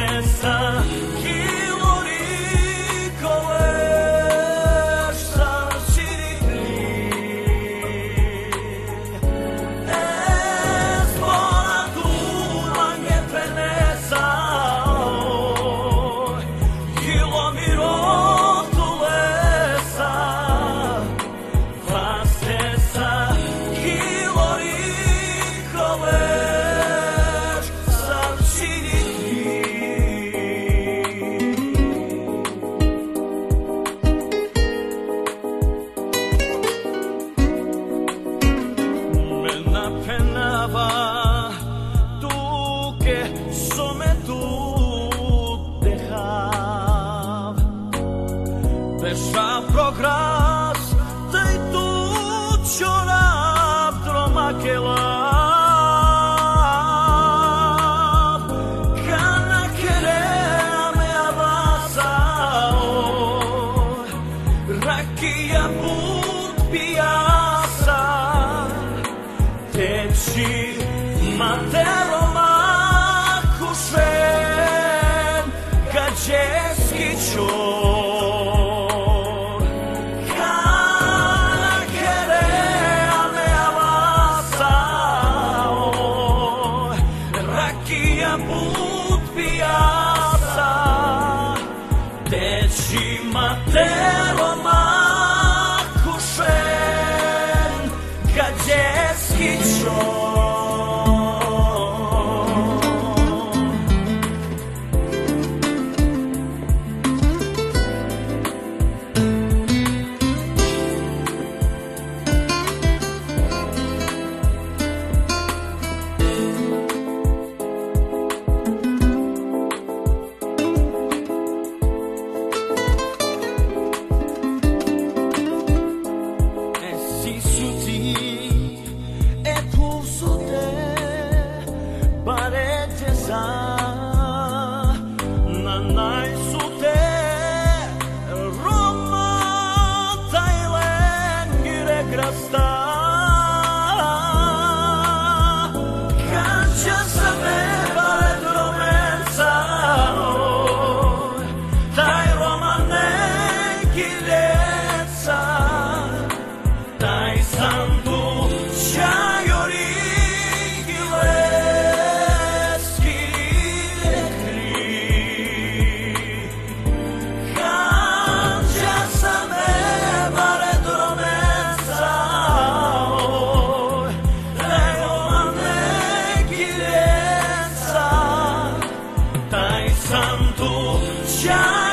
Deixa progras, tem tudo chorar, troma que lá. Cana querer me abraçar, raquia put piaça, teci matero makushen, gajeski chor. Put piața, deci matero makushen, gajeski chor. Nanai sute Roma Thailand gire grasta Cancha same bare dromensa Thai Roma ne giletsa Thai santu chayori Santo,